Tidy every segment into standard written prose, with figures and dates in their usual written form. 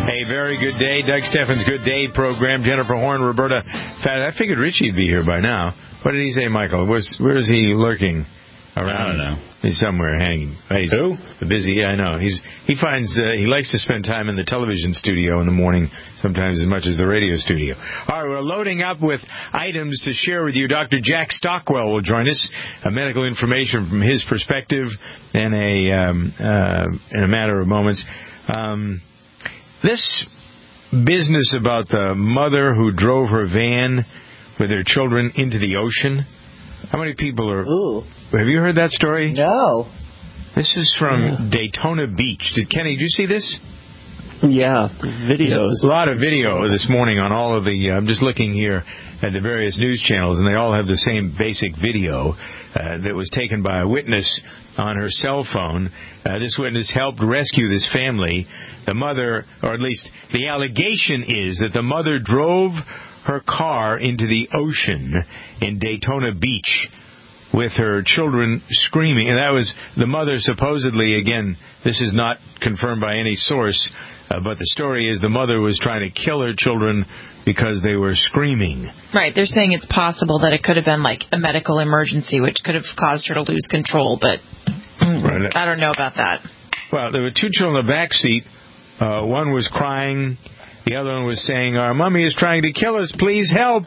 Hey, very good day. Doug Steffens' Good Day program. Jennifer Horn, Roberta. I figured Richie'd be here by now. What did he say, Michael? Where is he lurking? Around? I don't know. He's somewhere hanging. He's Who? Busy. Yeah, I know. He likes to spend time in the television studio in the morning, sometimes as much as the radio studio. All right, we're loading up with items to share with you. Dr. Jack Stockwell will join us. Medical information from his perspective in a matter of moments. This business about the mother who drove her van with her children into the ocean. How many people are... Ooh. Have you heard that story? No. This is from Daytona Beach. Kenny, did you see this? Yeah, videos. A lot of video this morning on all of the... I'm just looking here at the various news channels, and they all have the same basic video that was taken by a witness on her cell phone. This witness helped rescue this family. The mother, or at least the allegation is that the mother drove her car into the ocean in Daytona Beach with her children screaming. And that was the mother supposedly, again, this is not confirmed by any source, but the story is the mother was trying to kill her children because they were screaming. Right. They're saying it's possible that it could have been like a medical emergency, which could have caused her to lose control, but I don't know about that. Well, there were two children in the back seat. One was crying. The other one was saying, "Our mommy is trying to kill us. Please help."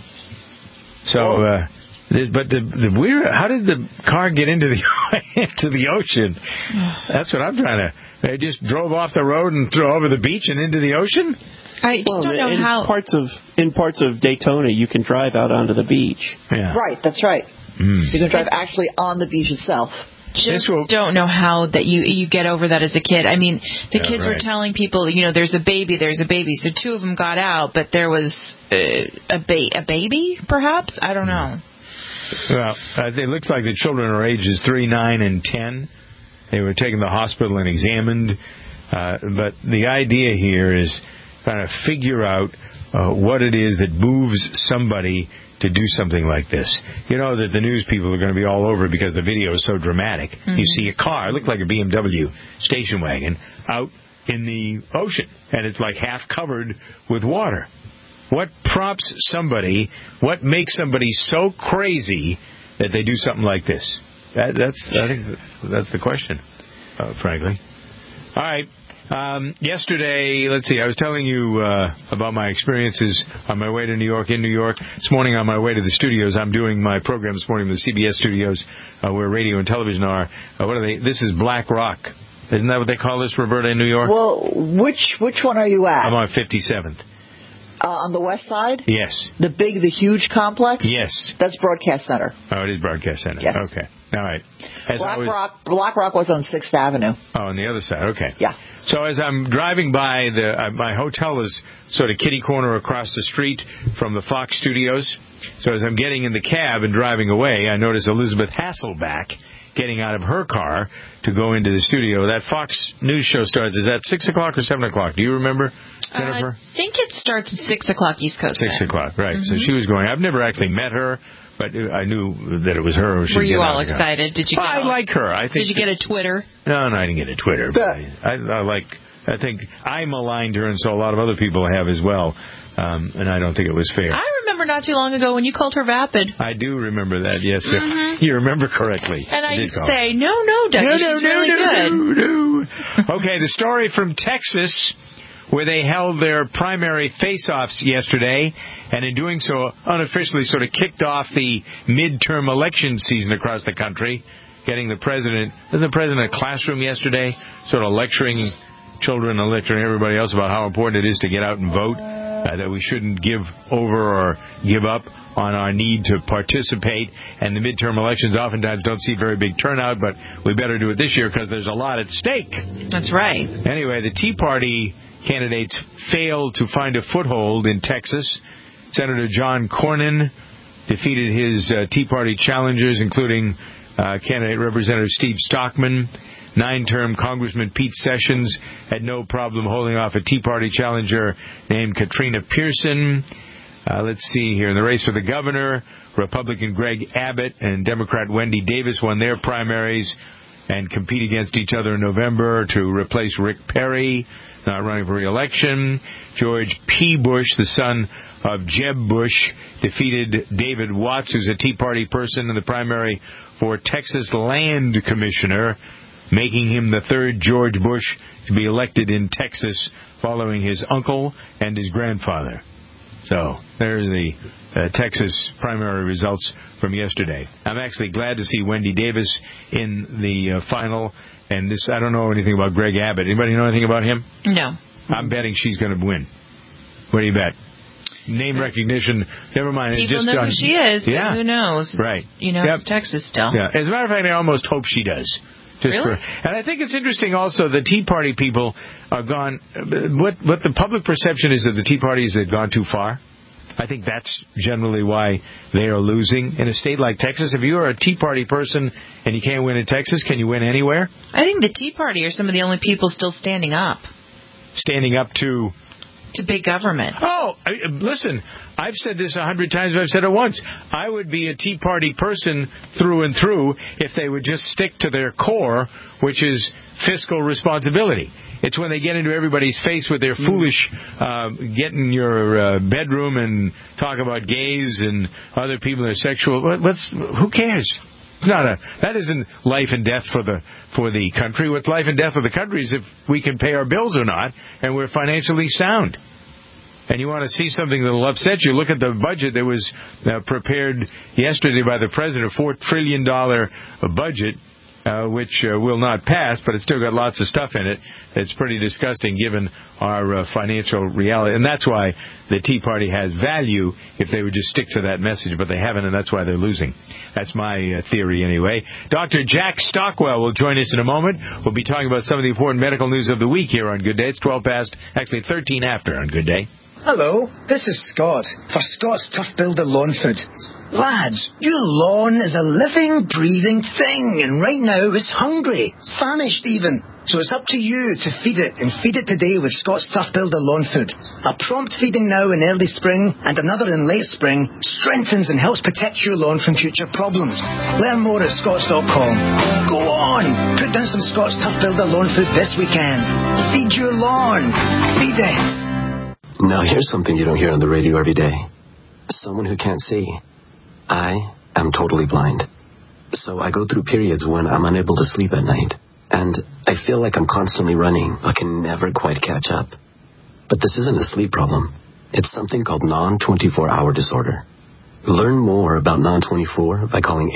So, but the weird, how did the car get into the ocean? That's what I'm trying to. They just drove off the road and drove over the beach and into the ocean. I just don't know how. In parts of Daytona, you can drive out onto the beach. Yeah. Right, that's right. You can drive actually on the beach itself. Just don't know how that you get over that as a kid. I mean, the kids were telling people, there's a baby. So two of them got out, but there was a baby, perhaps? I don't know. Well, it looks like the children are ages 3, 9, and 10. They were taken to the hospital and examined. But the idea here is trying to figure out what it is that moves somebody to do something like this. You know that the news people are going to be all over it because the video is so dramatic. Mm-hmm. You see a car, it looked like a BMW station wagon, out in the ocean, and it's like half covered with water. What prompts somebody, what makes somebody so crazy that they do something like this? I think that's the question, frankly. All right. Yesterday, let's see, I was telling you about my experiences on my way to New York, in New York. This morning on my way to the studios, I'm doing my program this morning with the CBS studios where radio and television are. What are they? This is Black Rock. Isn't that what they call this, Roberta, in New York? Well, which one are you at? I'm on 57th. On the west side? Yes. The huge complex? Yes. That's Broadcast Center. Oh, it is Broadcast Center. Yes. Okay. All right. Black Rock was on 6th Avenue. Oh, on the other side. Okay. Yeah. So as I'm driving by, my hotel is sort of kitty corner across the street from the Fox studios. So as I'm getting in the cab and driving away, I notice Elizabeth Hasselbeck getting out of her car to go into the studio. That Fox News show starts, is that 6 o'clock or 7 o'clock? Do you remember, Jennifer? I think it starts at 6 o'clock East Coast 6 o'clock, right. Mm-hmm. So she was going. I've never actually met her, but I knew that it was her. Were you all excited? I like her. Did you get a Twitter? No, I didn't get a Twitter. But I think I maligned her, and so a lot of other people have as well. And I don't think it was fair. I remember not too long ago when you called her vapid. I do remember that, yes. Mm-hmm. You remember correctly. And I used to say, no, Dougie, she's really good. No. Okay, the story from Texas, where they held their primary face-offs yesterday, and in doing so, unofficially sort of kicked off the midterm election season across the country, getting the president in a classroom yesterday, sort of lecturing children and lecturing everybody else about how important it is to get out and vote. That we shouldn't give over or give up on our need to participate. And the midterm elections oftentimes don't see very big turnout, but we better do it this year because there's a lot at stake. That's right. Anyway, the Tea Party candidates failed to find a foothold in Texas. Senator John Cornyn defeated his Tea Party challengers, including candidate Representative Steve Stockman. 9-term Congressman Pete Sessions had no problem holding off a Tea Party challenger named Katrina Pearson. Let's see here. In the race for the governor, Republican Greg Abbott and Democrat Wendy Davis won their primaries. and compete against each other in November to replace Rick Perry, not running for re-election. George P. Bush, the son of Jeb Bush, defeated David Watts, who's a Tea Party person, in the primary for Texas Land Commissioner, making him the third George Bush to be elected in Texas, following his uncle and his grandfather. So there's the Texas primary results from yesterday. I'm actually glad to see Wendy Davis in the final. And this, I don't know anything about Greg Abbott. Anybody know anything about him? No. I'm betting she's going to win. What do you bet? Name recognition, never mind. People know who she is, but who knows? Right. It's Texas still. Yeah. As a matter of fact, I almost hope she does. Really? And I think it's interesting also, the Tea Party people are gone. What the public perception is of the Tea Party is they've gone too far. I think that's generally why they are losing. In a state like Texas, if you are a Tea Party person and you can't win in Texas, can you win anywhere? I think the Tea Party are some of the only people still standing up. Standing up to big government. Oh, listen, I've said this 100 times, but I've said it once. I would be a Tea Party person through and through if they would just stick to their core, which is fiscal responsibility. It's when they get into everybody's face with their foolish, get in your bedroom and talk about gays and other people that are sexual. Who cares? That isn't life and death for the country. What's life and death for the country is if we can pay our bills or not, and we're financially sound. And you want to see something that will upset you, look at the budget that was prepared yesterday by the president, a $4 trillion budget, which will not pass, but it's still got lots of stuff in it. It's pretty disgusting given our financial reality. And that's why the Tea Party has value if they would just stick to that message, but they haven't, and that's why they're losing. That's my theory anyway. Dr. Jack Stockwell will join us in a moment. We'll be talking about some of the important medical news of the week here on Good Day. It's 12 past, actually 13 after on Good Day. Hello, this is Scott for Scott's Tough Builder Lawn Food. Lads, your lawn is a living, breathing thing, and right now it's hungry, famished even. So it's up to you to feed it, and feed it today with Scott's Tough Builder Lawn Food. A prompt feeding now in early spring and another in late spring strengthens and helps protect your lawn from future problems. Learn more at scotts.com. Go on, put down some Scott's Tough Builder Lawn Food this weekend. Feed your lawn. Feed it. Now here's something you don't hear on the radio every day. Someone who can't see. I am totally blind. So I go through periods when I'm unable to sleep at night. And I feel like I'm constantly running, but can never quite catch up. But this isn't a sleep problem. It's something called non-24-hour disorder. Learn more about non-24 by calling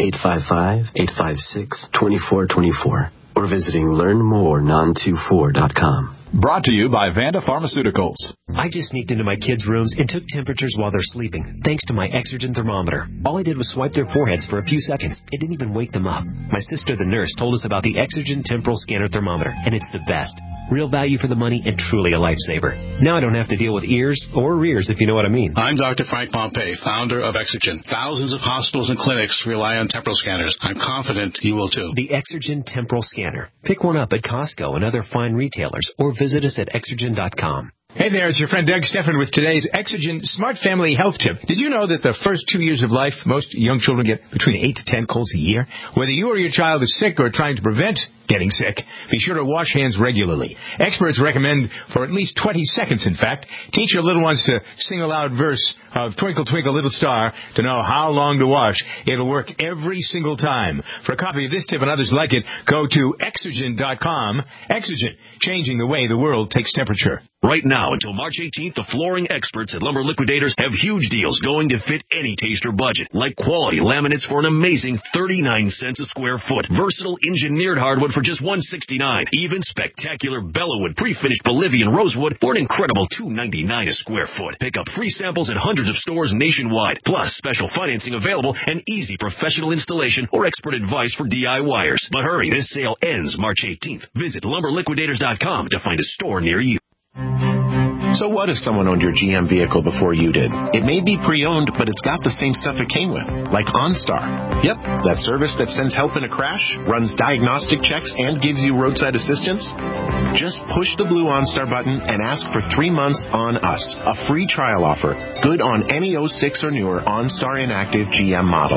855-856-2424 or visiting learnmorenon24.com. Brought to you by Vanda Pharmaceuticals. I just sneaked into my kids' rooms and took temperatures while they're sleeping, thanks to my Exergen thermometer. All I did was swipe their foreheads for a few seconds. It didn't even wake them up. My sister, the nurse, told us about the Exergen Temporal Scanner Thermometer, and it's the best. Real value for the money and truly a lifesaver. Now I don't have to deal with ears or rears, if you know what I mean. I'm Dr. Frank Pompey, founder of Exergen. Thousands of hospitals and clinics rely on temporal scanners. I'm confident you will too. The Exergen Temporal Scanner. Pick one up at Costco and other fine retailers, or visit us at Exergen.com. Hey there, it's your friend Doug Stephan with today's Exergen Smart Family Health Tip. Did you know that the first 2 years of life, most young children get between 8 to 10 colds a year? Whether you or your child is sick or trying to prevent getting sick, be sure to wash hands regularly. Experts recommend for at least 20 seconds, in fact. Teach your little ones to sing a loud verse of Twinkle, Twinkle, Little Star to know how long to wash. It'll work every single time. For a copy of this tip and others like it, go to Exergen.com. Exergen, changing the way the world takes temperature. Right now, until March 18th, the flooring experts at Lumber Liquidators have huge deals going to fit any taste or budget, like quality laminates for an amazing 39 cents a square foot, versatile engineered hardwood for just $169, even spectacular Bellawood pre-finished Bolivian rosewood for an incredible $299 a square foot. Pick up free samples at hundreds of stores nationwide, plus special financing available and easy professional installation or expert advice for DIYers. But hurry, this sale ends March 18th. Visit lumberliquidators.com to find a store near you. So what if someone owned your GM vehicle before you did? It may be pre-owned, but it's got the same stuff it came with, like OnStar. Yep, that service that sends help in a crash, runs diagnostic checks, and gives you roadside assistance. Just push the blue OnStar button and ask for 3 months on us, a free trial offer, good on any 06 or newer OnStar Inactive GM model.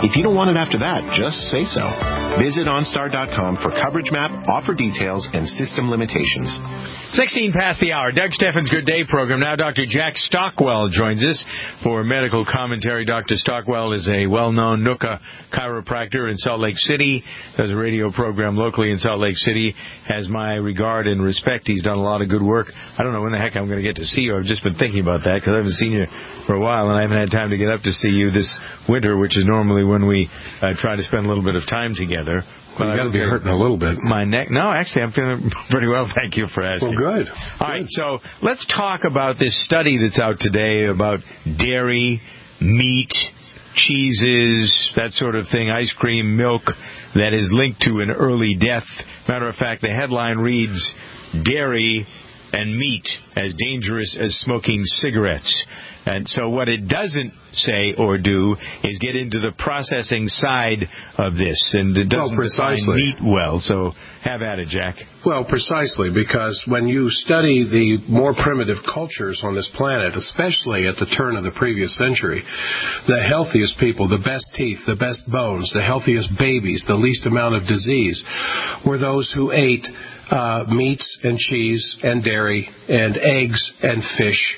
If you don't want it after that, just say so. Visit OnStar.com for coverage map, offer details, and system limitations. 16 past the hour. Doug Steffens' Good Day program. Now Dr. Jack Stockwell joins us for medical commentary. Dr. Stockwell is a well-known NUCA chiropractor in Salt Lake City. Does a radio program locally in Salt Lake City. Has my regard and respect. He's done a lot of good work. I don't know when the heck I'm going to get to see you. I've just been thinking about that because I haven't seen you for a while, and I haven't had time to get up to see you this winter, which is normally when we try to spend a little bit of time together. Well, you got to be hurting a little bit. My neck? No, actually, I'm feeling pretty well. Thank you for asking. Well, good. All right, so let's talk about this study that's out today about dairy, meat, cheeses, that sort of thing, ice cream, milk, that is linked to an early death. Matter of fact, the headline reads, Dairy and Meat as Dangerous as Smoking Cigarettes. And so what it doesn't say or do is get into the processing side of this, and it doesn't define meat well. So have at it, Jack. Well, precisely, because when you study the more primitive cultures on this planet, especially at the turn of the previous century, the healthiest people, the best teeth, the best bones, the healthiest babies, the least amount of disease, were those who ate meats and cheese and dairy and eggs and fish.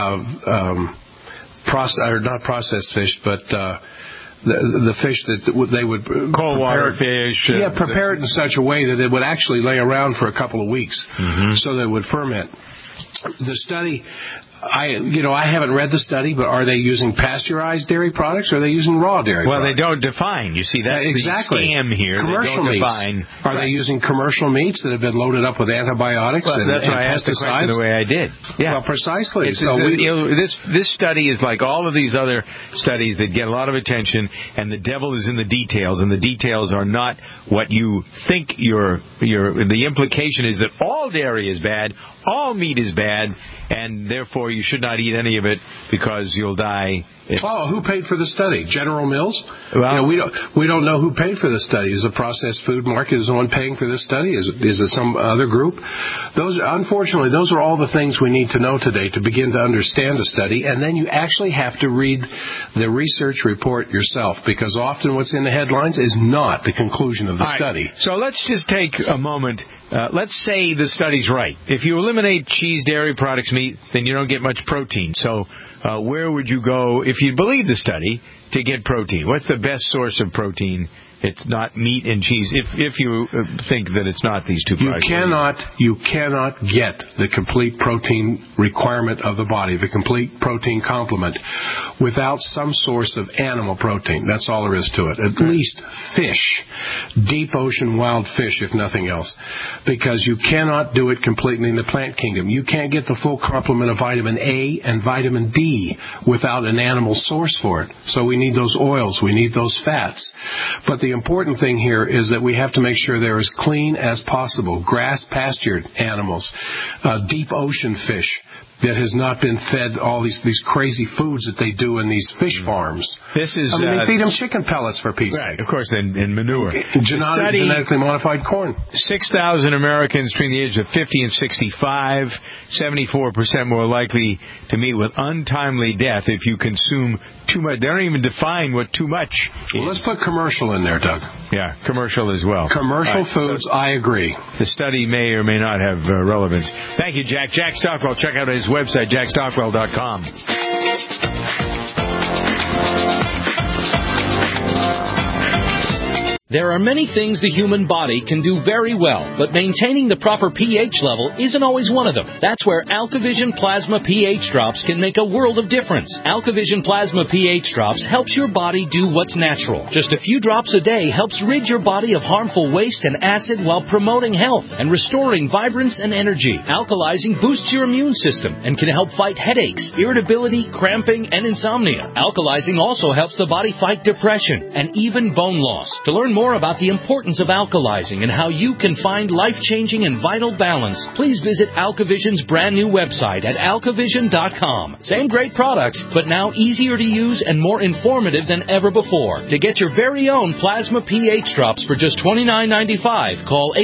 Not processed fish, but the fish that they would cold water fish. Prepare it in such a way that it would actually lay around for a couple of weeks, so that it would ferment. The study, I haven't read the study, but are they using pasteurized dairy products or are they using raw dairy products? They don't define. You see, that's exactly the scam here. Commercial they don't meats. Define. Are they using commercial meats that have been loaded up with antibiotics and that's why I asked the question the way I did. Yeah. Well, precisely. This study is like all of these other studies that get a lot of attention, and the devil is in the details, and the details are not what you think the implication is that all dairy is bad, all meat is bad, and therefore you should not eat any of it because you'll die. Who paid for the study? General Mills? Well, we don't know who paid for the study. Is the processed food market the one paying for this study? Is it some other group? Unfortunately, those are all the things we need to know today to begin to understand the study, and then you actually have to read the research report yourself, because often what's in the headlines is not the conclusion of the study. So let's just take a moment. Let's say the study's right. If you eliminate cheese, dairy products, meat, then you don't get much protein. So where would you go, if you believe the study, to get protein? What's the best source of protein? It's not meat and cheese. If you think that it's not these two products. You cannot get the complete protein requirement of the body, the complete protein complement, without some source of animal protein. That's all there is to it. At least fish, deep ocean wild fish, if nothing else, because you cannot do it completely in the plant kingdom. You can't get the full complement of vitamin A and vitamin D without an animal source for it. So we need those oils, we need those fats. But the important thing here is that we have to make sure they're as clean as possible. Grass-pastured animals, deep ocean fish that has not been fed all these crazy foods that they do in these fish farms. They feed them chicken pellets for Pete's sake. Right, of course, and manure. Genetically modified corn. 6,000 Americans between the ages of 50 and 65, 74% more likely to meet with untimely death if you consume too much. They don't even define what too much is. Well, let's put commercial in there, Doug. Yeah, commercial as well. Commercial foods, I agree. The study may or may not have relevance. Thank you, Jack. Jack Stockwell. Check out his website, jackstockwell.com. There are many things the human body can do very well, but maintaining the proper pH level isn't always one of them. That's where AlkaVision Plasma pH Drops can make a world of difference. AlkaVision Plasma pH Drops helps your body do what's natural. Just a few drops a day helps rid your body of harmful waste and acid while promoting health and restoring vibrance and energy. Alkalizing boosts your immune system and can help fight headaches, irritability, cramping, and insomnia. Alkalizing also helps the body fight depression and even bone loss. To learn more more about the importance of alkalizing and how you can find life-changing and vital balance, please visit Alkavision's brand new website at alkavision.com. Same great products, but now easier to use and more informative than ever before. To get your very own Plasma pH drops for just $29.95, call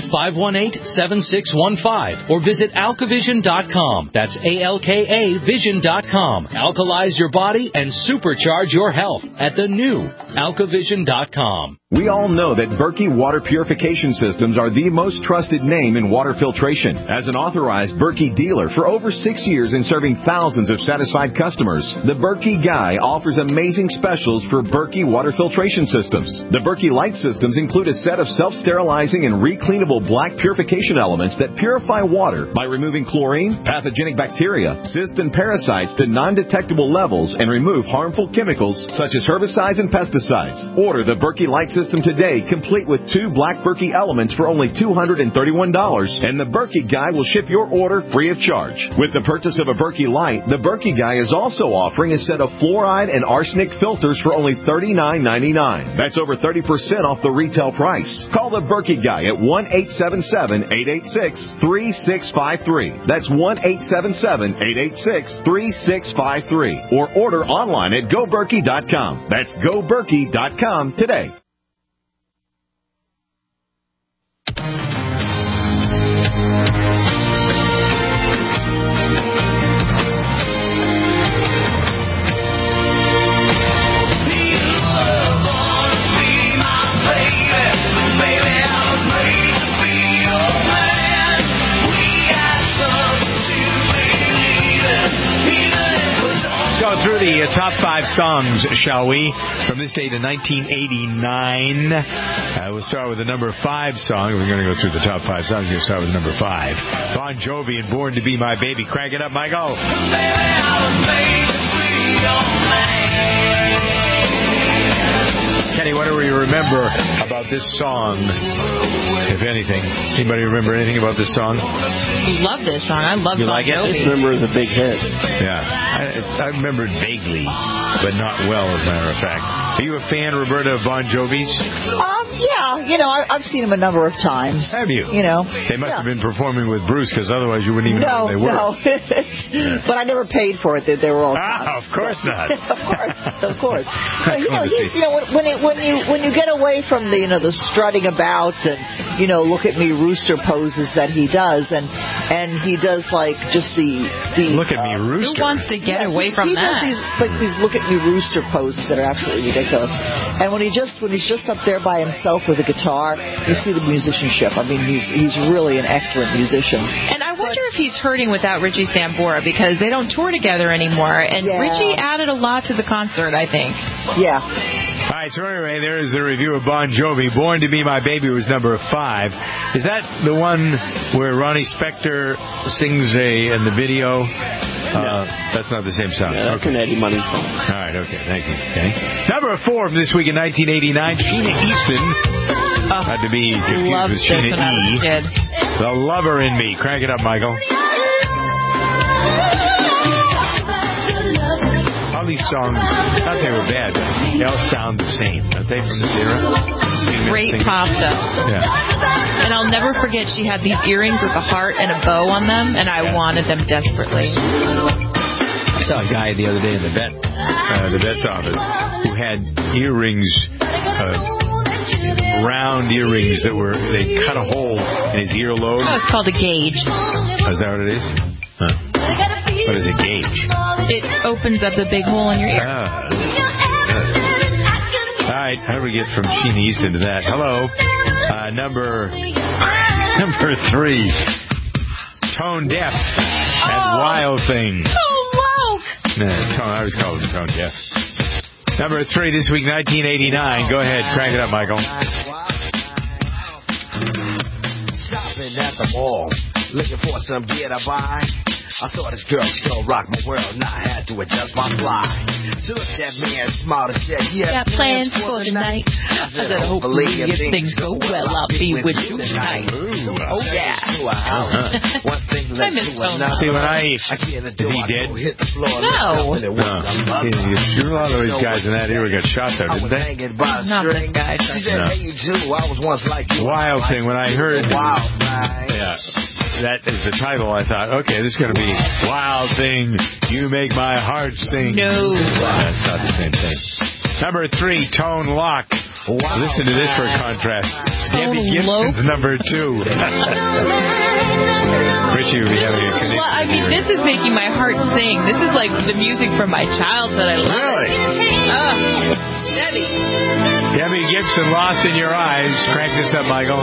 800-518-7615 or visit alkavision.com. That's ALKA Vision.com. Alkalize your body and supercharge your health at the new alkavision.com. We all know that Berkey Water Purification Systems are the most trusted name in water filtration. As an authorized Berkey dealer for over 6 years and serving thousands of satisfied customers, the Berkey Guy offers amazing specials for Berkey Water Filtration Systems. The Berkey Light Systems include a set of self-sterilizing and recleanable black purification elements that purify water by removing chlorine, pathogenic bacteria, cysts and parasites to non-detectable levels and remove harmful chemicals such as herbicides and pesticides. Order the Berkey Light System today, complete with 2 black Berkey elements for only $231, and the Berkey Guy will ship your order free of charge. With the purchase of a Berkey Light, the Berkey Guy is also offering a set of fluoride and arsenic filters for only $39.99. That's over 30% off the retail price. Call the Berkey Guy at 1-877-886-3653. That's 1-877-886-3653. Or order online at GoBerkey.com. That's GoBerkey.com today. Through the top 5 songs, shall we? From this day to 1989. We'll start with the number 5 song. We're going to go through the top 5 songs. We're going to start with number 5. Bon Jovi and Born to Be My Baby. Crank it up, Michael. Kenny, what do we remember about this song, if anything? Anybody remember anything about this song? Love this song. I love Bon Jovi. I just remember it was a big hit. Yeah. I remember it vaguely, but not well, as a matter of fact. Are you a fan, Roberta, of Bon Jovi's? Yeah, I've seen them a number of times. Have you? They must have been performing with Bruce, because otherwise you wouldn't even know who they were. No. But I never paid for it. They were all of course not. Of course. But, when you get away from the strutting about and look at me rooster poses that he does, and he does like just the look at me rooster. Who wants to get away from that? He does these look at me rooster poses that are absolutely ridiculous. And when he's just up there by himself with a guitar, you see the musicianship. I mean, he's really an excellent musician. And I wonder if he's hurting without Richie Sambora, because they don't tour together anymore. And Richie added a lot to the concert, I think. Yeah. All right, so anyway, there is the review of Bon Jovi. Born to Be My Baby was number 5. Is that the one where Ronnie Spector sings in the video? No. That's not the same song. Yeah, that's an Eddie Money song. All right, okay, thank you. Okay. Number 4 from this week in 1989, Sheena Easton. Had to be confused with Sheena E. The Lover in Me. Crank it up, Michael. All these songs, not they were bad, they all sound the same, don't they, from this era? Great pop, though. Yeah. And I'll never forget she had these earrings with a heart and a bow on them, and I wanted them desperately. I saw a guy the other day in the vet's office, who had earrings, round earrings they cut a hole in his earlobe. Oh, it's called a gauge. Oh, is that what it is? Huh. What is a gauge? It opens up the big hole in your ear. All right, how do we get from Sheena Easton to that? Hello. Number 3. Tone Deaf and Wild Thing. I was calling him Tone Deaf. Number 3 this week, 1989. Go ahead, crank it up, Michael. Shopping at the mall. looking for some gear to buy. I saw this girl, she gon' rock my world, and I had to adjust my fly. She looked at me and smiled and said, yeah, got plans for tonight. I said, hopefully if things go well, I'll be with you tonight. Oh, yeah. One thing I miss Tone Loc. See, is he dead? No. A lot of these guys in that era got shot, though, didn't they? Not that guy. No. Wild Thing, when I heard... that is the title, I thought, okay, this is going to be Wild Thing, You Make My Heart Sing. No. That's not the same thing. Number 3, Tone Loc. Listen to this for contrast. Debbie Gibson's number 2. Richie would be having a connection. I mean, this is making my heart sing. This is like the music from my childhood. I love it. Debbie. Debbie Gibson, Lost in Your Eyes. Crank this up, Michael.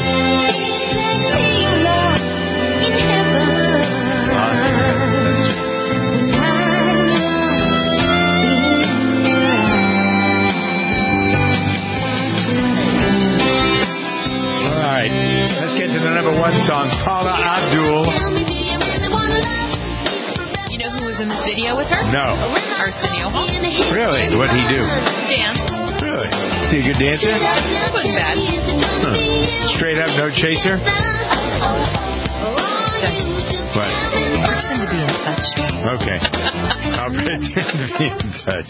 Alright, let's get to the number 1 song, Paula Abdul. You know who was in this video with her? No. Arsenio Hall. Really? What'd he do? Dance. Really? Is he a good dancer? Wasn't bad. Straight up, no chaser? What? Pretend to be in touch. Okay. I'll pretend to be in touch.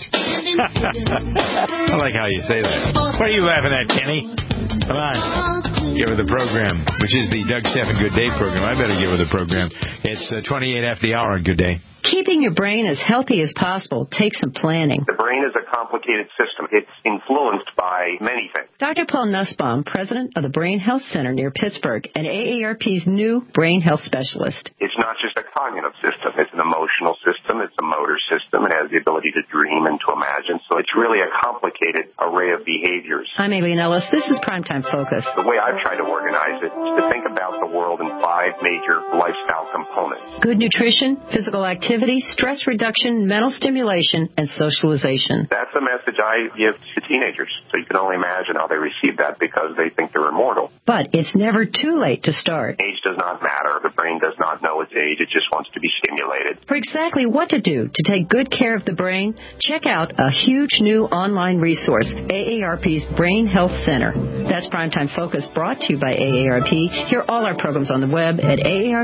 I like how you say that. What are you laughing at, Kenny? Come on. Give her the program, which is the Doug Stephan Good Day program. I better give her the program. It's 28 after the hour on Good Day. Keeping your brain as healthy as possible takes some planning. The brain is a complicated system. It's influenced by many things. Dr. Paul Nussbaum, president of the Brain Health Center near Pittsburgh and AARP's new brain health specialist. It's not just a cognitive system. It's an emotional system. It's a motor system. It has the ability to dream and to imagine. So it's really a complicated array of behaviors. I'm Aileen Ellis. This is Primetime Focus. The way I've tried to organize it is to think about the world in 5 major lifestyle components. Good nutrition, physical activity, stress reduction, mental stimulation, and socialization. That's the message I give to teenagers. So you can only imagine how they receive that because they think they're immortal. But it's never too late to start. Age does not matter. The brain does not know its age. It just wants to be stimulated. For exactly what to do to take good care of the brain, check out a huge new online resource, AARP's Brain Health Center. That's Primetime Focus, brought to you by AARP. Hear all our programs on the web at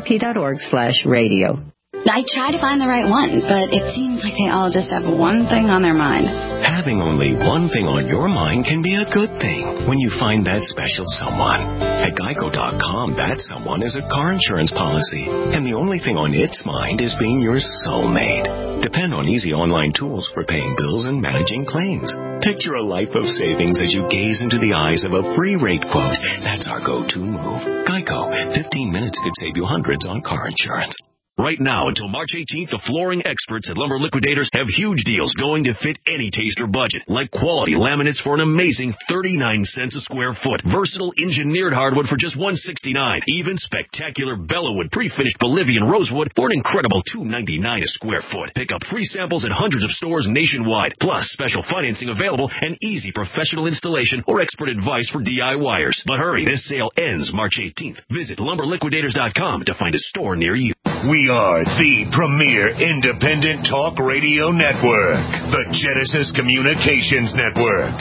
aarp.org/radio. I try to find the right one, but it seems like they all just have one thing on their mind. Having only one thing on your mind can be a good thing when you find that special someone. At Geico.com, that someone is a car insurance policy, and the only thing on its mind is being your soulmate. Depend on easy online tools for paying bills and managing claims. Picture a life of savings as you gaze into the eyes of a free rate quote. That's our go-to move. Geico, 15 minutes could save you hundreds on car insurance. Right now until March 18th, the flooring experts at Lumber Liquidators have huge deals going to fit any taste or budget, like quality laminates for an amazing 39 cents a square foot, versatile engineered hardwood for just $169, even spectacular Bellawood pre-finished Bolivian rosewood for an incredible $299 a square foot. Pick up free samples at hundreds of stores nationwide, plus special financing available and easy professional installation or expert advice for DIYers. But hurry, this sale ends March 18th. Visit LumberLiquidators.com to find a store near you. We are the premier independent talk radio network, the Genesis Communications Network,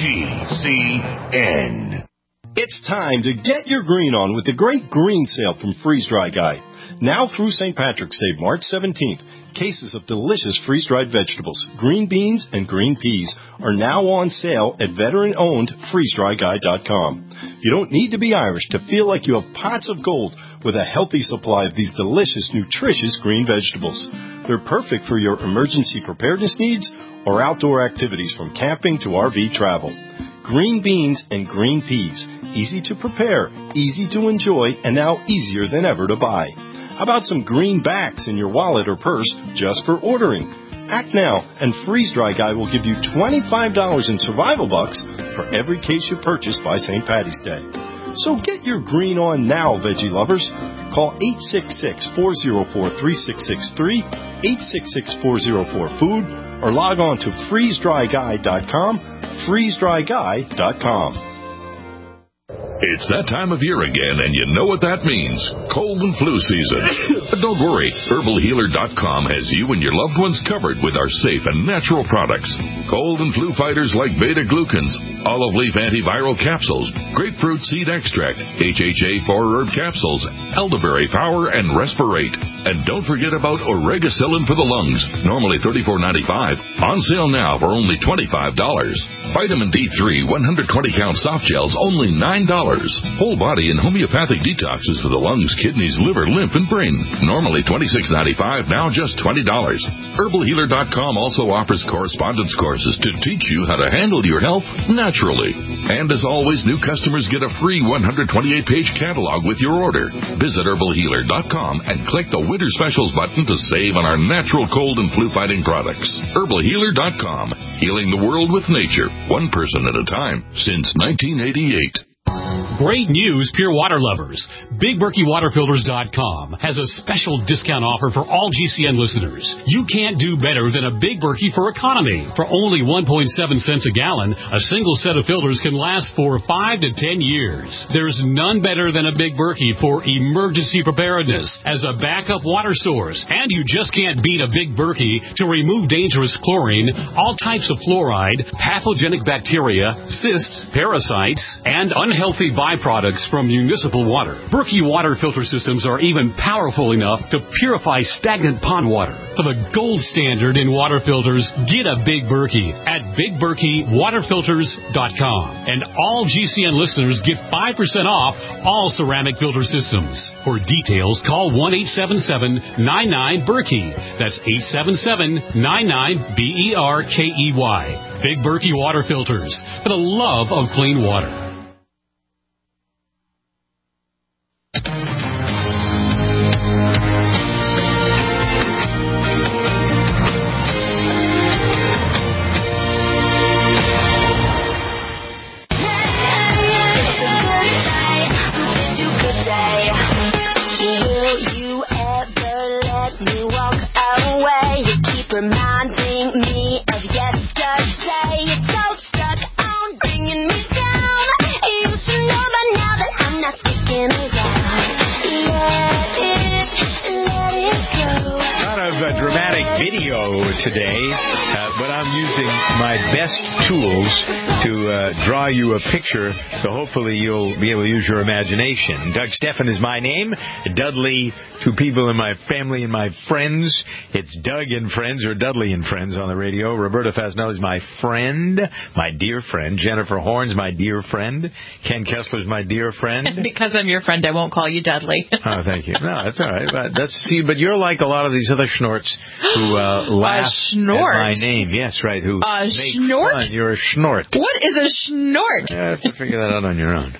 GCN. It's time to get your green on with the great green sale from Freeze Dry Guy. Now through St. Patrick's Day, March 17th, cases of delicious freeze-dried vegetables, green beans, and green peas are now on sale at veteran-owned freezedryguy.com. You don't need to be Irish to feel like you have pots of gold with a healthy supply of these delicious, nutritious green vegetables. They're perfect for your emergency preparedness needs or outdoor activities from camping to RV travel. Green beans and green peas, easy to prepare, easy to enjoy, and now easier than ever to buy. How about some greenbacks in your wallet or purse just for ordering? Act now, and Freeze Dry Guy will give you $25 in survival bucks for every case you purchase by St. Patty's Day. So get your green on now, veggie lovers. Call 866-404-3663, 866-404-FOOD, or log on to freezedryguy.com, freezedryguy.com. It's that time of year again, and you know what that means. Cold and flu season. But don't worry. HerbalHealer.com has you and your loved ones covered with our safe and natural products. Cold and flu fighters like beta-glucans, olive leaf antiviral capsules, grapefruit seed extract, HHA 4-herb capsules, elderberry power, and Respirate. And don't forget about Oregacillin for the lungs, normally $34.95. On sale now for only $25. Vitamin D3 120-count soft gels, only $9. Whole body and homeopathic detoxes for the lungs, kidneys, liver, lymph, and brain. Normally $26.95, now just $20. HerbalHealer.com also offers correspondence courses to teach you how to handle your health naturally. And as always, new customers get a free 128-page catalog with your order. Visit HerbalHealer.com and click the Winter Specials button to save on our natural cold and flu-fighting products. HerbalHealer.com, healing the world with nature, one person at a time, since 1988. Great news, pure water lovers. BigBerkeyWaterFilters.com has a special discount offer for all GCN listeners. You can't do better than a Big Berkey for economy. For only 1.7 cents a gallon, a single set of filters can last for 5 to 10 years. There's none better than a Big Berkey for emergency preparedness as a backup water source. And you just can't beat a Big Berkey to remove dangerous chlorine, all types of fluoride, pathogenic bacteria, cysts, parasites, and unhealthy byproducts from municipal water. Berkey water filter systems are even powerful enough to purify stagnant pond water. For the gold standard in water filters, get a Big Berkey at BigBerkeyWaterFilters.com. And all GCN listeners get 5% off all ceramic filter systems. For details, call 1-877-99-BERKEY. That's 877-99-BERKEY. Big Berkey Water Filters, for the love of clean water. Reminding me of yesterday. You're so stuck on bringing me down. You should know by now that I'm not sticking around. Let it go. Not a dramatic video today, but I'm using my best tools to draw you a picture, so hopefully you'll be able to use your imagination. Doug Steffen is my name. Dudley to people in my family and my friends. It's Doug and Friends, or Dudley and Friends on the radio. Roberta Fasnell is my friend, my dear friend. Jennifer Horn's my dear friend. Ken Kessler's my dear friend. Because I'm your friend, I won't call you Dudley. Oh, thank you. No, that's all right. But you're like a lot of these other schnorts who laugh at my name. Yes, right. Who make schnort? fun. You're a schnort. What is a schnort? You have to figure that out on your own.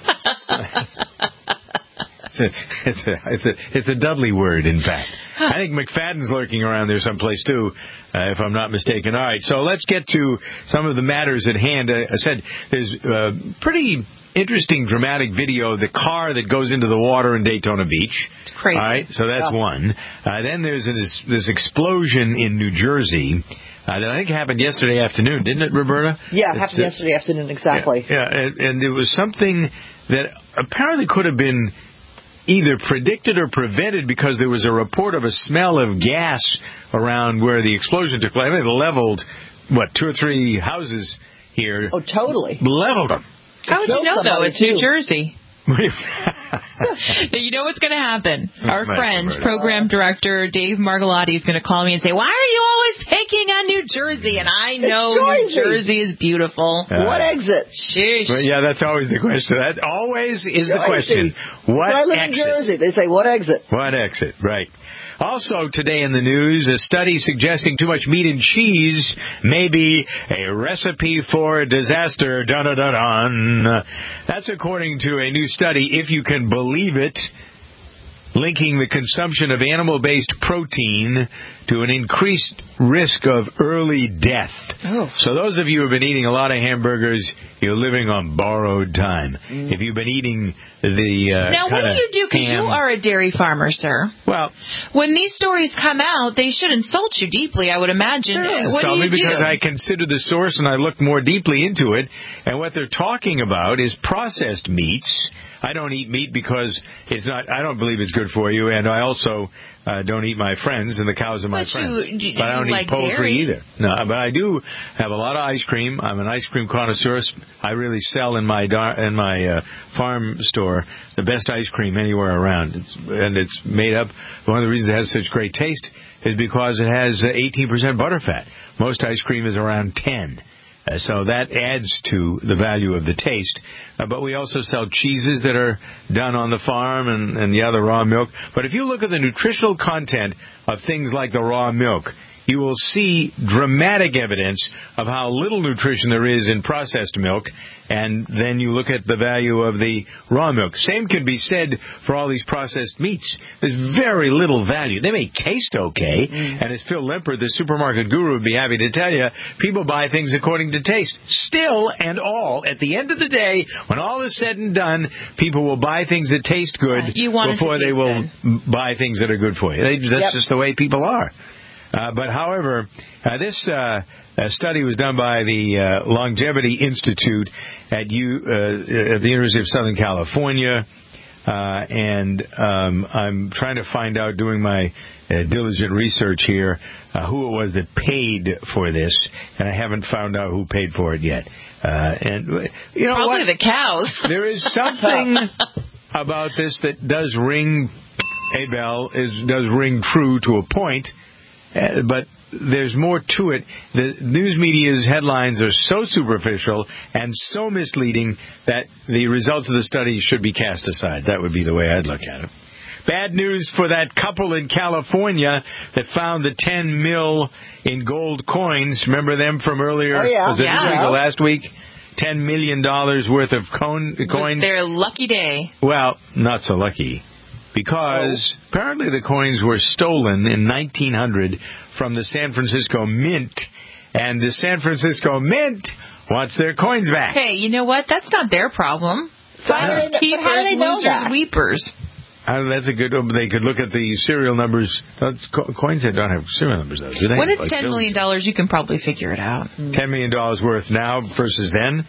It's a Dudley word, in fact. I think McFadden's lurking around there someplace, too, if I'm not mistaken. All right, so let's get to some of the matters at hand. I said there's a pretty interesting dramatic video of the car that goes into the water in Daytona Beach. It's crazy. All right, so that's one. Then there's this explosion in New Jersey that I think happened yesterday afternoon, didn't it, Roberta? Yeah, it happened yesterday afternoon, exactly. Yeah, and it was something that apparently could have been either predicted or prevented because there was a report of a smell of gas around where the explosion took place. I mean, they leveled, 2 or 3 houses here. Oh, totally. Leveled them. How would you know, though? It's New Jersey. You know what's going to happen. Our friend, program director Dave Margolotti, is going to call me and say, why are you always picking on New Jersey? And I know New Jersey is beautiful. What exit? Sheesh. Well, yeah, that's always the question. That always is the question. What I live exit? in Jersey. They say, what exit? What exit, right. Also today in the news, a study suggesting too much meat and cheese may be a recipe for disaster. Dun-dun-dun-dun. That's according to a new study, if you can believe it, linking the consumption of animal-based protein to an increased risk of early death. Oh. So those of you who have been eating a lot of hamburgers, you're living on borrowed time. If you've been eating the now, what do you do? Because you are a dairy farmer, sir. Well, when these stories come out, they should insult you deeply, I would imagine. What do you do? Because I consider the source and I look more deeply into it, and what they're talking about is processed meats. I don't eat meat because it's not. I don't believe it's good for you, and I also don't eat my friends and the cows of my friends. But I don't eat poultry either. No, but I do have a lot of ice cream. I'm an ice cream connoisseur. I really sell in my farm store the best ice cream anywhere around. It's made up. One of the reasons it has such great taste is because it has 18% butterfat. Most ice cream is around 10. So that adds to the value of the taste. But we also sell cheeses that are done on the farm and the raw milk. But if you look at the nutritional content of things like the raw milk, you will see dramatic evidence of how little nutrition there is in processed milk, and then you look at the value of the raw milk. Same could be said for all these processed meats. There's very little value. They may taste okay, and as Phil Lemper, the supermarket guru, would be happy to tell you, people buy things according to taste. Still and all, at the end of the day, when all is said and done, people will buy things that taste good before they will buy things that are good for you. That's just the way people are. But however, this study was done by the Longevity Institute at the University of Southern California, and I'm trying to find out, doing my diligent research here, who it was that paid for this, and I haven't found out who paid for it yet. And you know, probably the cows. There is something about this that does ring a bell, does ring true to a point. But there's more to it. The news media's headlines are so superficial and so misleading that the results of the study should be cast aside. That would be the way I'd look at it. Bad news for that couple in California that found the 10 mil in gold coins. Remember them from earlier? Oh, yeah. Was it this week or last week? $10 million worth of coins. Their lucky day. Well, not so lucky. Because apparently the coins were stolen in 1900 from the San Francisco Mint, and the San Francisco Mint wants their coins back. Hey, you know what? That's not their problem. Finders, keepers, losers, weepers. That's a good one. They could look at the serial numbers. Coins that don't have serial numbers, though, do they? When it's $10 million, you can probably figure it out. $10 million worth now versus then?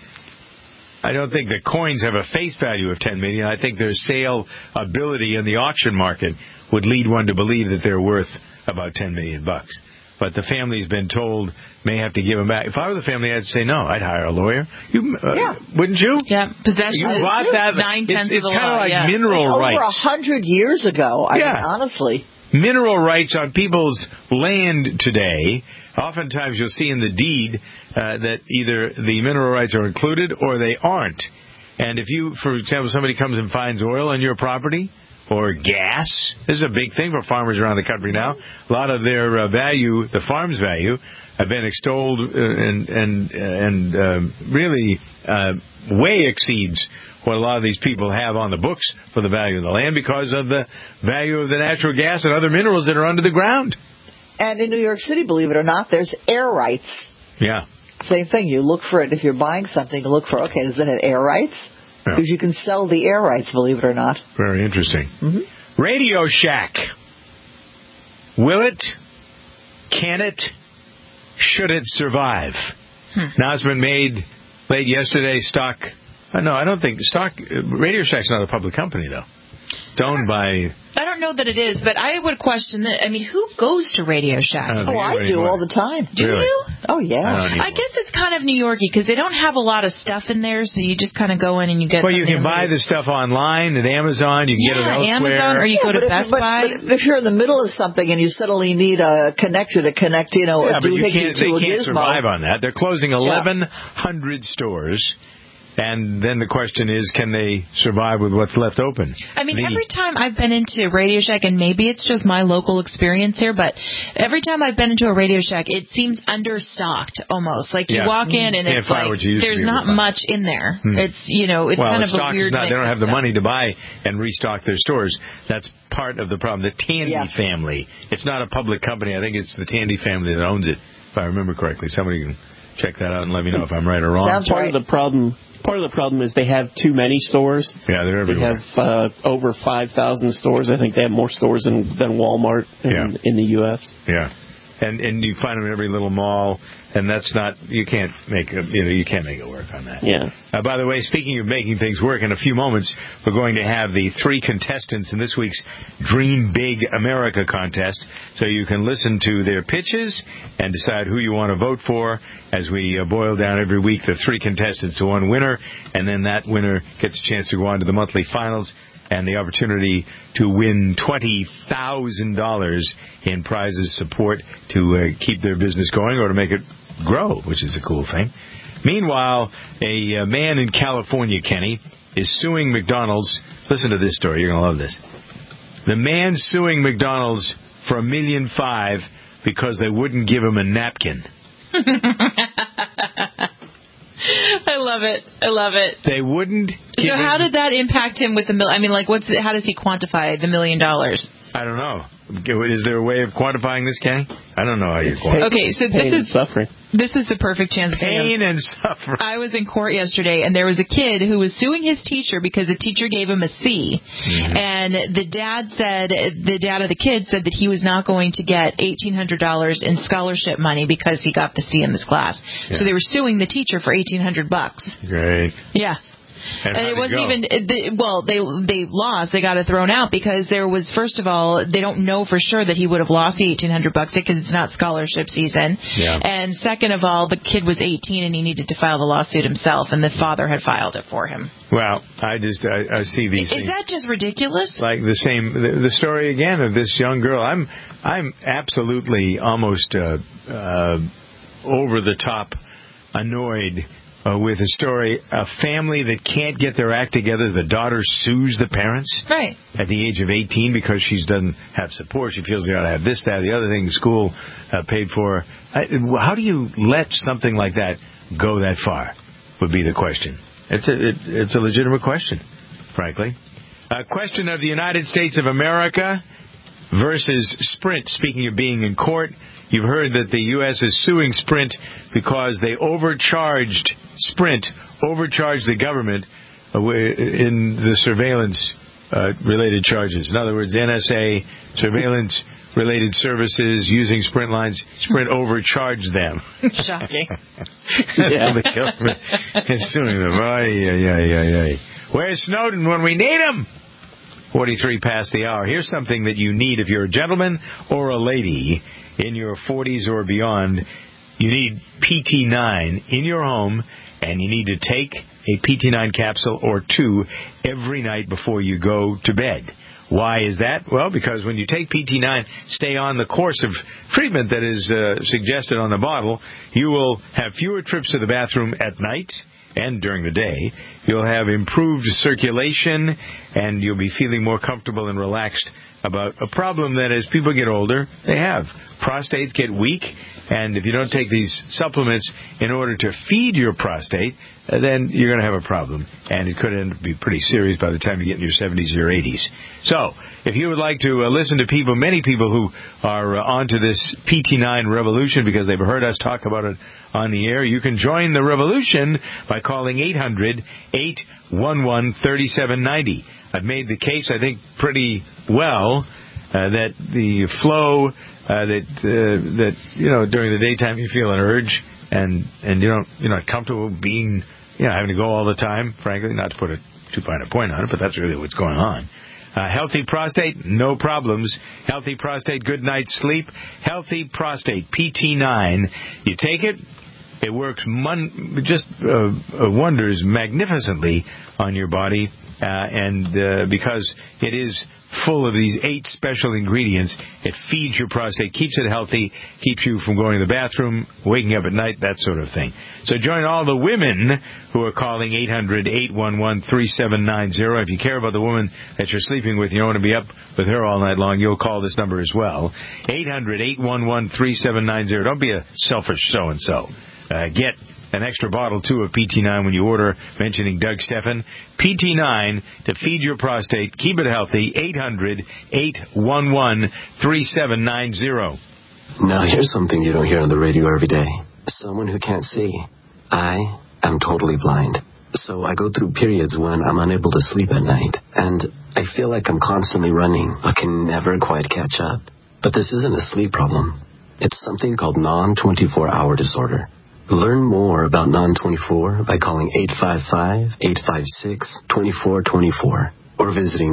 I don't think the coins have a face value of $10 million. I think their sale ability in the auction market would lead one to believe that they're worth about $10 million. But the family's been told may have to give them back. If I were the family, I'd say no. I'd hire a lawyer. Wouldn't you? Yeah, possession is 9/10 It's kind of like mineral rights. Over 100 years ago. I mean, honestly. Mineral rights on people's land today. Oftentimes you'll see in the deed that either the mineral rights are included or they aren't. And if you, for example, somebody comes and finds oil on your property or gas, this is a big thing for farmers around the country now. A lot of their value, the farm's value, have been extolled and really way exceeds what a lot of these people have on the books for the value of the land because of the value of the natural gas and other minerals that are under the ground. And in New York City, believe it or not, there's air rights. Yeah. Same thing. You look for it. If you're buying something, you look for, does it have air rights? Because you can sell the air rights, believe it or not. Very interesting. Mm-hmm. Radio Shack. Will it? Can it? Should it survive? Announcement made late yesterday. Stock. No, I don't think stock. Radio Shack's not a public company, though. It's owned by. I don't know that it is, but I would question that. I mean, who goes to Radio Shack? I do all the time. Do you? Oh, yeah. I guess it's kind of New Yorky because they don't have a lot of stuff in there, so you just kind of go in and you get. Well, you can buy the stuff online at Amazon. You can get it elsewhere. Amazon, or you go to Best Buy. But if you're in the middle of something and you suddenly need a connector to connect, a doohickey to a gizmo. They can't survive on that. They're closing 1,100 stores. And then the question is, can they survive with what's left open? I mean, every time I've been into Radio Shack, and maybe it's just my local experience here, but every time I've been into a Radio Shack, it seems understocked almost. Like you walk in and it's like there's not much in there. It's, it's kind of a weird thing. They don't have the money to buy and restock their stores. That's part of the problem. The Tandy family. It's not a public company. I think it's the Tandy family that owns it, if I remember correctly. Somebody can check that out and let me know if I'm right or wrong. Sounds right. Part of the problem is they have too many stores. Yeah, they're everywhere. They have over 5,000 stores. I think they have more stores than Walmart in the U.S. Yeah. And you find them in every little mall, and that's not, you can't make it work on that. Yeah. By the way, speaking of making things work, in a few moments, we're going to have the 3 contestants in this week's Dream Big America contest, so you can listen to their pitches and decide who you want to vote for as we boil down every week the 3 contestants to one winner, and then that winner gets a chance to go on to the monthly finals and the opportunity to win $20,000 in prizes support to keep their business going or to make it grow, which is a cool thing. Meanwhile, a man in California, Kenny, is suing McDonald's. Listen to this story. You're going to love this. The man suing McDonald's for $1.5 million because they wouldn't give him a napkin. I love it. I love it. They wouldn't. So how did that impact him with the million? I mean, like, how does he quantify the $1 million? I don't know. Is there a way of quantifying this, Kenny? I don't know how you quantify. Okay, so pain and suffering. This is the perfect chance. Pain and suffering. I was in court yesterday, and there was a kid who was suing his teacher because the teacher gave him a C. Mm-hmm. And the dad of the kid said that he was not going to get $1,800 in scholarship money because he got the C in this class. Yeah. So they were suing the teacher for $1,800. Great. Yeah. And it wasn't even, they lost. They got it thrown out because there was, first of all, they don't know for sure that he would have lost the $1,800 because it's not scholarship season. Yeah. And second of all, the kid was 18 and he needed to file the lawsuit himself, and the father had filed it for him. Well, I see these things. Is that just ridiculous? Like the story again of this young girl. I'm absolutely almost over the top annoyed with a story, a family that can't get their act together. The daughter sues the parents at the age of 18 because she doesn't have support. She feels they ought to have this, that, the other thing school paid for. How do you let something like that go that far would be the question. It's a legitimate question, frankly. A question of the United States of America versus Sprint. Speaking of being in court, you've heard that the U.S. is suing Sprint because they overcharged the government in the surveillance-related charges. In other words, NSA, surveillance-related services using Sprint lines, Sprint overcharged them. Shocking. The government is suing them. Where's Snowden when we need him? 43 past the hour. Here's something that you need if you're a gentleman or a lady in your 40s or beyond. You need PT9 in your home, and you need to take a PT9 capsule or 2 every night before you go to bed. Why is that? Well, because when you take PT9, stay on the course of treatment that is suggested on the bottle, you will have fewer trips to the bathroom at night and during the day. You'll have improved circulation, and you'll be feeling more comfortable and relaxed about a problem that as people get older, they have. Prostates get weak, and if you don't take these supplements in order to feed your prostate, then you're going to have a problem, and it could end up being pretty serious by the time you get in your 70s or your 80s. So, if you would like to listen to many people who are onto this PT9 revolution because they've heard us talk about it on the air, you can join the revolution by calling 800-811-3790. I've made the case, I think, pretty well that the flow that during the daytime you feel an urge and you're not comfortable being having to go all the time. Frankly, not to put too fine a point on it, but that's really what's going on. Healthy prostate, no problems. Healthy prostate, good night's sleep. Healthy prostate, PT9. You take it. It works wonders magnificently on your body, and because it is full of these 8 special ingredients, it feeds your prostate, keeps it healthy, keeps you from going to the bathroom, waking up at night, that sort of thing. So join all the women who are calling 800-811-3790. If you care about the woman that you're sleeping with, you don't want to be up with her all night long, you'll call this number as well. 800-811-3790. Don't be a selfish so-and-so. Get an extra bottle, too, of PT9 when you order, mentioning Doug Stephan. PT9 to feed your prostate. Keep it healthy. 800-811-3790. Now, here's something you don't hear on the radio every day. Someone who can't see. I am totally blind. So I go through periods when I'm unable to sleep at night. And I feel like I'm constantly running, but can never quite catch up. But this isn't a sleep problem. It's something called non-24-hour disorder. Learn more about non-24 by calling 855-856-2424 or visiting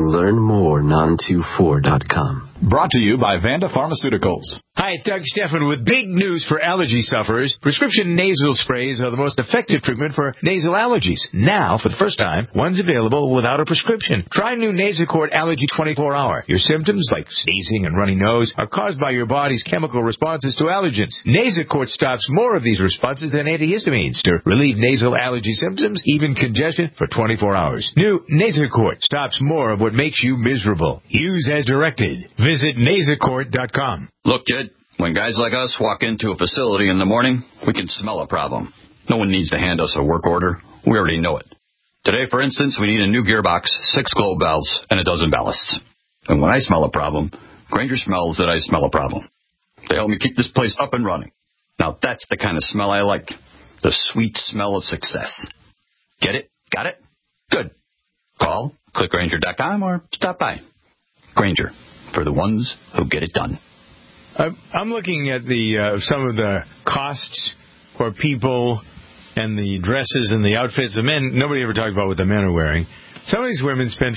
learnmorenon24.com. Brought to you by Vanda Pharmaceuticals. Hi, it's Doug Stephan with big news for allergy sufferers. Prescription nasal sprays are the most effective treatment for nasal allergies. Now, for the first time, one's available without a prescription. Try new Nasacort Allergy 24-Hour. Your symptoms, like sneezing and runny nose, are caused by your body's chemical responses to allergens. Nasacort stops more of these responses than antihistamines to relieve nasal allergy symptoms, even congestion, for 24 hours. New Nasacort stops more of what makes you miserable. Use as directed. Visit Nasacort.com. Look, kid, when guys like us walk into a facility in the morning, we can smell a problem. No one needs to hand us a work order. We already know it. Today, for instance, we need a new gearbox, 6 globe valves, and a dozen ballasts. And when I smell a problem, Grainger smells that I smell a problem. They help me keep this place up and running. Now that's the kind of smell I like. The sweet smell of success. Get it? Got it? Good. Call, click Grainger.com, or stop by. Grainger, for the ones who get it done. I'm looking at the some of the costs for people and the dresses and the outfits. The men, nobody ever talked about what the men are wearing. Some of these women spend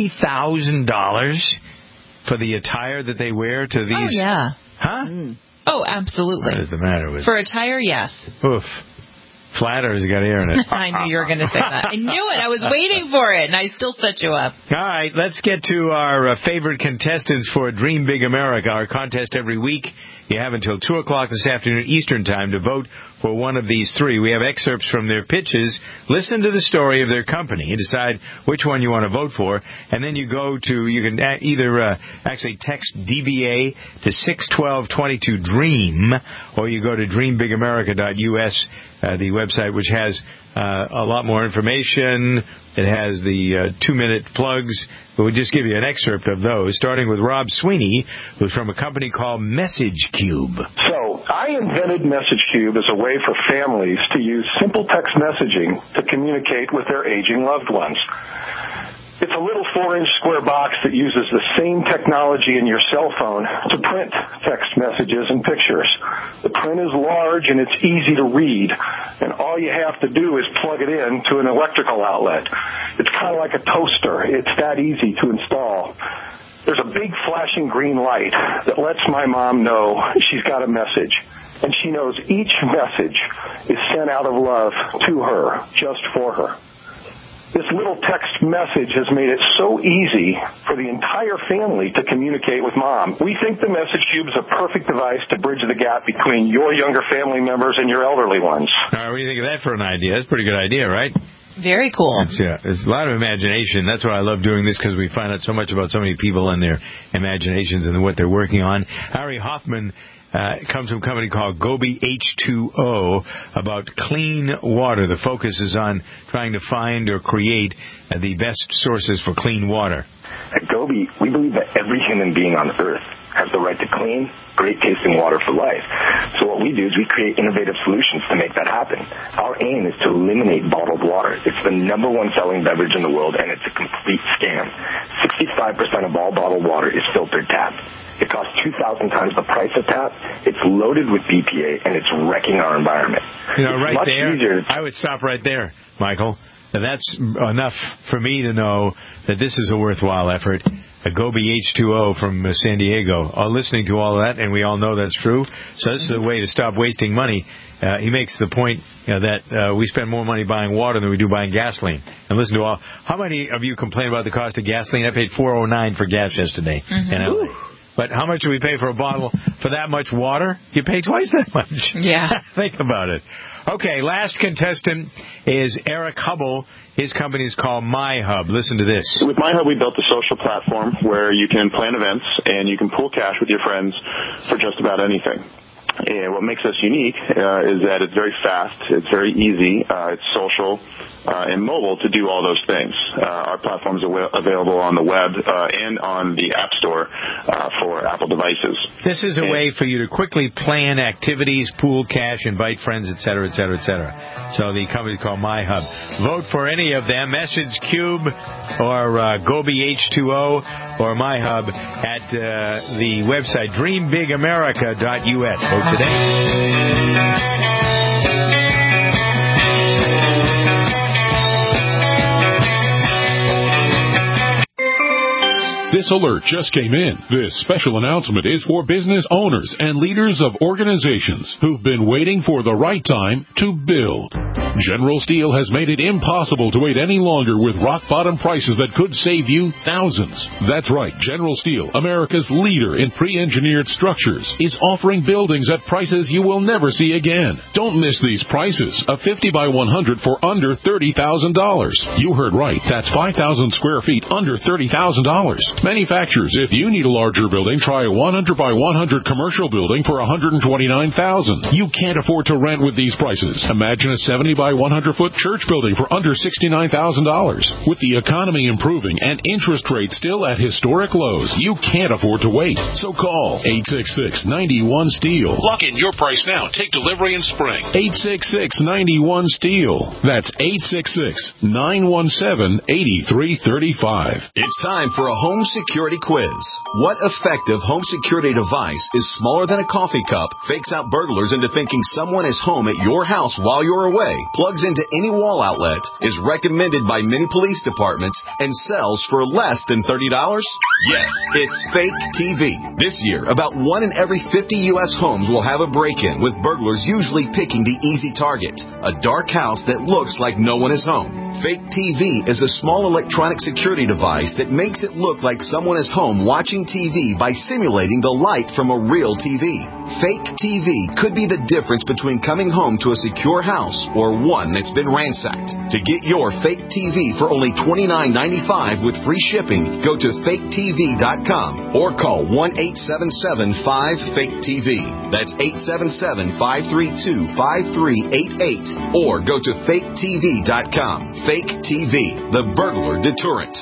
$50,000 for the attire that they wear to these. Oh, yeah. Huh? Oh, absolutely. What is the matter with For attire, yes. Oof. Flat or has it got air in it? I knew you were going to say that. I knew it. I was waiting for it, and I still set you up. All right, let's get to our favorite contestants for Dream Big America, our contest every week. You have until 2 o'clock this afternoon Eastern Time to vote for one of these three. We have excerpts from their pitches. Listen to the story of their company and decide which one you want to vote for. And then you can either actually text DBA to 61222-DREAM, or you go to dreambigAmerica.us, the website, which has a lot more information. It has the 2-minute plugs, but we'll just give you an excerpt of those, starting with Rob Sweeney, who's from a company called Message Cube. So I invented Message Cube as a way for families to use simple text messaging to communicate with their aging loved ones. It's a little 4-inch square box that uses the same technology in your cell phone to print text messages and pictures. The print is large and it's easy to read, and all you have to do is plug it in to an electrical outlet. It's kind of like a toaster. It's that easy to install. There's a big flashing green light that lets my mom know she's got a message, and she knows each message is sent out of love to her, just for her. This little text message has made it so easy for the entire family to communicate with Mom. We think the Message Cube is a perfect device to bridge the gap between your younger family members and your elderly ones. What do you think of that for an idea? That's a pretty good idea, right? Very cool. It's a lot of imagination. That's why I love doing this, because we find out so much about so many people and their imaginations and what they're working on. Harry Hoffman comes from a company called Gobi H2O about clean water. The focus is on trying to find or create the best sources for clean water. At Gobi, we believe that every human being on Earth has the right to clean, great-tasting water for life. So what we do is we create innovative solutions to make that happen. Our aim is to eliminate bottled water. It's the #1 selling beverage in the world, and it's a complete scam. 65% of all bottled water is filtered tap. It costs 2,000 times the price of tap. It's loaded with BPA, and it's wrecking our environment. Right there, I would stop right there, Michael. That's enough for me to know that this is a worthwhile effort. A Gobi H2O from San Diego. Listening to all of that, and we all know that's true. So this is a way to stop wasting money. He makes the point that we spend more money buying water than we do buying gasoline. And listen to how many of you complain about the cost of gasoline? I paid $4.09 for gas yesterday in LA. But how much do we pay for a bottle for that much water? You pay twice that much. Yeah. Think about it. Okay, last contestant is Eric Hubble. His company is called MyHub. Listen to this. With MyHub, we built a social platform where you can plan events and you can pool cash with your friends for just about anything. And what makes us unique is that it's very fast, it's very easy, it's social, and mobile to do all those things. Our platform is available on the web and on the App Store for Apple devices. This is a way for you to quickly plan activities, pool cash, invite friends, et cetera, et cetera, et cetera. So the company is called MyHub. Vote for any of them, Message Cube or Gobi H2O or MyHub at the website dreambigamerica.us. Vote today. This alert just came in. This special announcement is for business owners and leaders of organizations who've been waiting for the right time to build. General Steel has made it impossible to wait any longer with rock-bottom prices that could save you thousands. That's right. General Steel, America's leader in pre-engineered structures, is offering buildings at prices you will never see again. Don't miss these prices. A 50 by 100 for under $30,000. You heard right. That's 5,000 square feet under $30,000. Manufacturers, if you need a larger building, try a 100 by 100 commercial building for $129,000. You can't afford to rent with these prices. Imagine a 70 by 100-foot church building for under $69,000. With the economy improving and interest rates still at historic lows, you can't afford to wait. So call 866-91-STEEL. Lock in your price now. Take delivery in spring. 866-91-STEEL. That's 866-917-8335. It's time for a home security quiz. What effective home security device is smaller than a coffee cup, fakes out burglars into thinking someone is home at your house while you're away, plugs into any wall outlet, is recommended by many police departments, and sells for less than $30? Yes, it's Fake TV. This year, about 1 in every 50 U.S. homes will have a break-in, with burglars usually picking the easy target, a dark house that looks like no one is home. Fake TV is a small electronic security device that makes it look like someone is home watching TV by simulating the light from a real TV. Fake TV could be the difference between coming home to a secure house or one that's been ransacked. To get your Fake TV for only $29.95 with free shipping, go to faketv.com or call 1-877-5-FAKE-TV. That's 877-532-5388 or go to faketv.com. Fake TV, the burglar deterrent.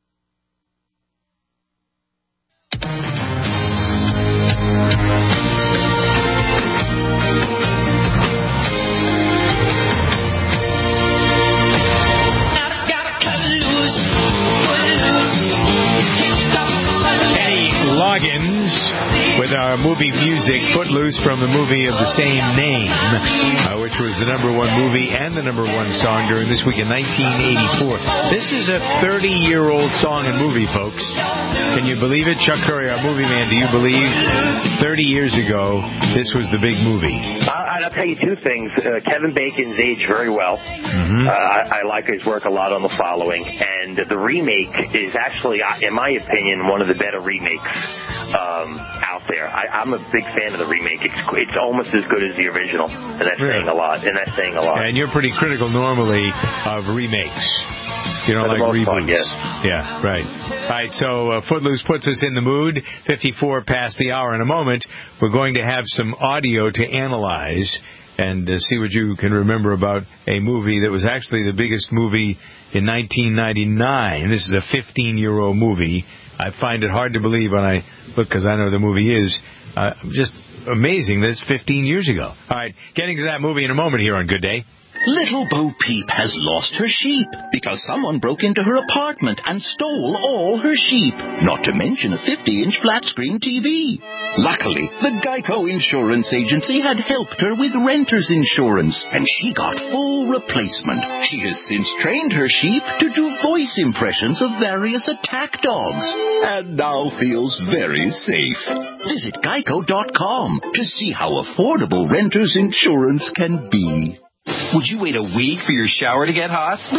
Loggins with our movie music, Footloose, from the movie of the same name, which was the #1 movie and the #1 song during this week in 1984. This is a 30-year-old song and movie, folks. Can you believe it? Chuck Curry, our movie man, do you believe 30 years ago this was the big movie? I'll tell you two things. Kevin Bacon's aged very well. Mm-hmm. I like his work a lot on The Following. And the remake is actually, in my opinion, one of the better remakes out there. I'm a big fan of the remake. It's almost as good as the original. And that's saying a lot. And you're pretty critical normally of remakes. You don't like reboots. Yes. Yeah, right. All right, so Footloose puts us in the mood. 54 past the hour. In a moment, we're going to have some audio to analyze and see what you can remember about a movie that was actually the biggest movie in 1999. This is a 15-year-old movie. I find it hard to believe when I look, because I know the movie is just amazing that it's 15 years ago. All right, getting to that movie in a moment here on Good Day. Little Bo Peep has lost her sheep because someone broke into her apartment and stole all her sheep, not to mention a 50-inch flat-screen TV. Luckily, the Geico Insurance Agency had helped her with renter's insurance, and she got full replacement. She has since trained her sheep to do voice impressions of various attack dogs, and now feels very safe. Visit Geico.com to see how affordable renter's insurance can be. Would you wait a week for your shower to get hot?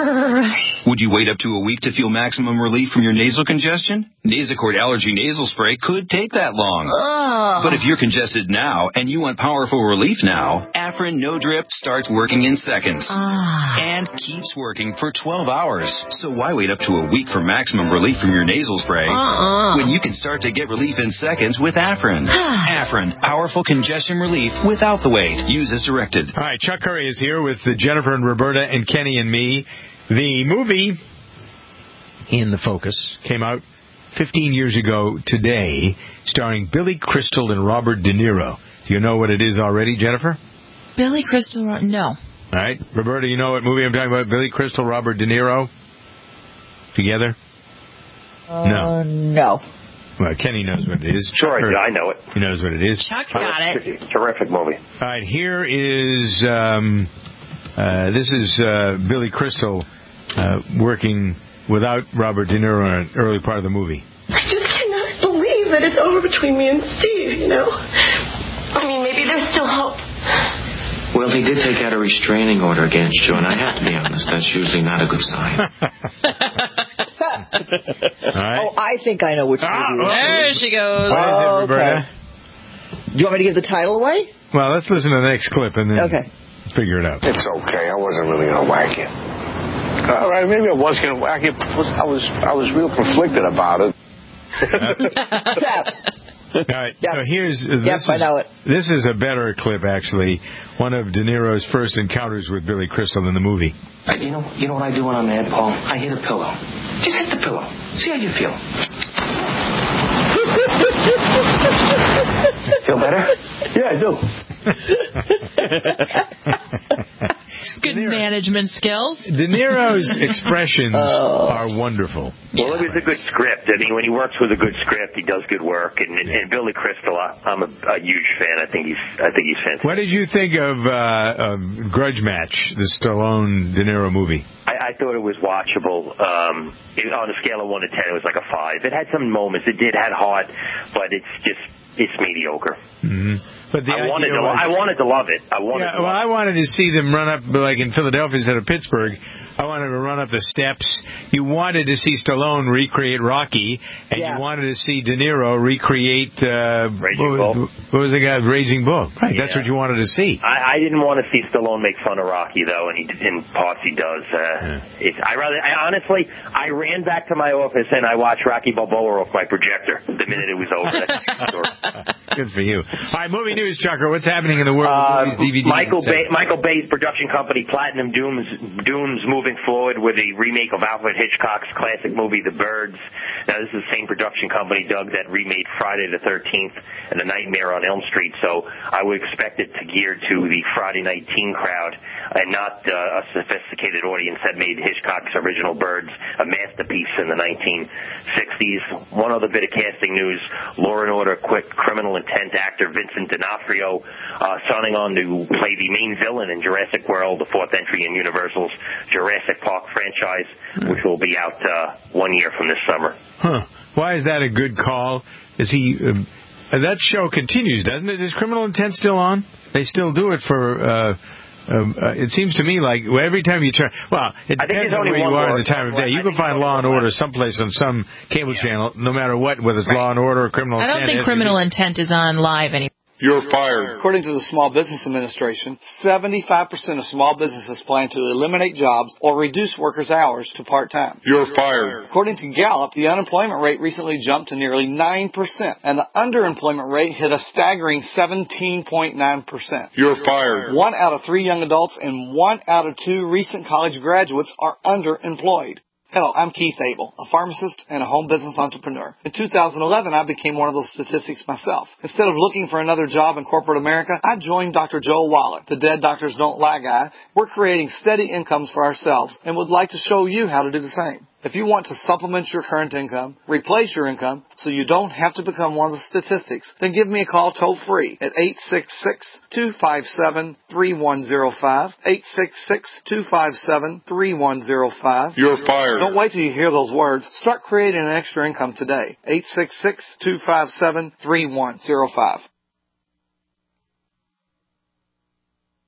Would you wait up to a week to feel maximum relief from your nasal congestion? Nasacort Allergy Nasal Spray could take that long. But if you're congested now and you want powerful relief now, Afrin No Drip starts working in seconds and keeps working for 12 hours. So why wait up to a week for maximum relief from your nasal spray when you can start to get relief in seconds with Afrin? Afrin, powerful congestion relief without the wait. Use as directed. All right, Chuck Curry is here with Jennifer and Roberta and Kenny and me. The movie In the Focus came out 15 years ago today, starring Billy Crystal and Robert De Niro. Do you know what it is already, Jennifer? Billy Crystal, no. All right. Roberta, you know what movie I'm talking about? Billy Crystal, Robert De Niro? Together? No. No. Well, Kenny knows what it is. Sure, I know it. He knows what it is. Chuck got it. Terrific movie. All right, here is, this is Billy Crystal working without Robert De Niro in an early part of the movie. I just cannot believe that it's over between me and Steve, you know? I mean, maybe there's still hope. Well, he did take out a restraining order against you, and I have to be honest, that's usually not a good sign. Oh, I think I know which movie. There she goes. What is it, Roberta? Do you want me to give the title away? Well, let's listen to the next clip and then figure it out. It's okay. I wasn't really going to whack you. All right, maybe I was going to whack you. I was real conflicted about it. All right, so here's this is a better clip, actually. One of De Niro's first encounters with Billy Crystal in the movie. You know what I do when I'm mad, Paul? I hit a pillow. Just hit the pillow. See how you feel. Feel better? Yeah, I do. Good management skills. De Niro's expressions are wonderful. Well, it was a good script. I mean, when he works with a good script, he does good work. And Billy Crystal, I'm a huge fan. I think he's fantastic. What did you think of Grudge Match, the Stallone De Niro movie? I thought it was watchable. On a scale of 1 to 10, it was like a 5. It had some moments. It had heart, but it's mediocre. Mm-hmm. But I wanted to love it. I wanted to see them run up, like in Philadelphia instead of Pittsburgh. I wanted to run up the steps. You wanted to see Stallone recreate Rocky, and you wanted to see De Niro recreate what was the guy, Raging Bull? Right, that's what you wanted to see. I didn't want to see Stallone make fun of Rocky though, and in parts he does. Honestly, I ran back to my office and I watched Rocky Balboa off my projector the minute it was over. Good for you. All right, movie news, Chucker. What's happening in the world of movies, DVDs? Michael Bay's production company, Platinum Dunes, moving forward with a remake of Alfred Hitchcock's classic movie, The Birds. Now, this is the same production company, Doug, that remade Friday the 13th and The Nightmare on Elm Street. So I would expect it to gear to the Friday night teen crowd and not a sophisticated audience that made Hitchcock's original Birds a masterpiece in the 1960s. One other bit of casting news: Law and Order Criminal Intent actor Vincent D'Onofrio signing on to play the main villain in Jurassic World, the fourth entry in Universal's Jurassic Park franchise, which will be out 1 year from this summer. Huh. Why is that a good call? Is he... that show continues, doesn't it? Is Criminal Intent still on? They still do it for... it seems to me like every time you turn... Well, it depends on where you are in the time of day. You can find Law and Order someplace on some cable channel, no matter what, whether it's Law and Order or Criminal Intent. I don't think Criminal Intent is on live anymore. You're fired. According to the Small Business Administration, 75% of small businesses plan to eliminate jobs or reduce workers' hours to part-time. You're fired. According to Gallup, the unemployment rate recently jumped to nearly 9%, and the underemployment rate hit a staggering 17.9%. You're fired. 1 out of 3 young adults and 1 out of 2 recent college graduates are underemployed. Hello, I'm Keith Abel, a pharmacist and a home business entrepreneur. In 2011, I became one of those statistics myself. Instead of looking for another job in corporate America, I joined Dr. Joel Wallach, the Dead Doctors Don't Lie guy. We're creating steady incomes for ourselves and would like to show you how to do the same. If you want to supplement your current income, replace your income, so you don't have to become one of the statistics, then give me a call toll-free at 866-257-3105, 866-257-3105. You're fired. Don't wait till you hear those words. Start creating an extra income today. 866-257-3105.